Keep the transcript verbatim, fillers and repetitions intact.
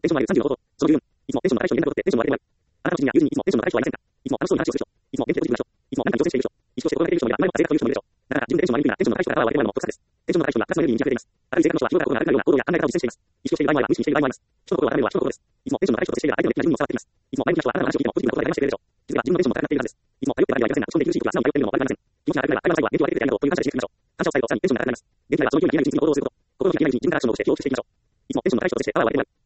テンションの上げるさんじゅうのこと、その理由、いつもテンションの高い人に連絡を取ってテンションの上げてもらう。あなたの知人や友人にいつもテンションの高い人はいませんか？いつも楽しそうに話をする人、いつも元気でポジティブな人、いつも何かに挑戦している人、意識として心がけている人もいれば、あまりの性格という人もいるでしょう。だから、自分でテンションが上げにくいな、テンションの高い人からは割れるのも特差です。テンションの高い人にはプラスのエネルギーに満ち溢れています。明るい性格の人は日頃から心が荒れないような行動や考え方を実践しています。意識をしている場合もあれば、無意識にしている場合もあります。人の心を荒めるのは人の心です。いつもテンションの高い人と接していれば相手の気が自分にも伝わってきます。いつも前向きな人はあなたの話を聞いてもポジティブなことがありましてくれるでしょう。気づけば自分のテンションも高くなっているはずです。いつも頼っているわけではありませんが、落ち込んで苦しい時は素直に頼っているのも悪くありません。気持ちが高くなれば、最後は元気を与えてくれてありがとうという感謝でしていきましょう。感謝を伝えるとさらにテンションが高くなります。元気ならばそのように気になる人に行動をすること。心の気が気になる人のことをして気をつけていきましょう。いつもテンションの高い人と接してあらわれてもらう。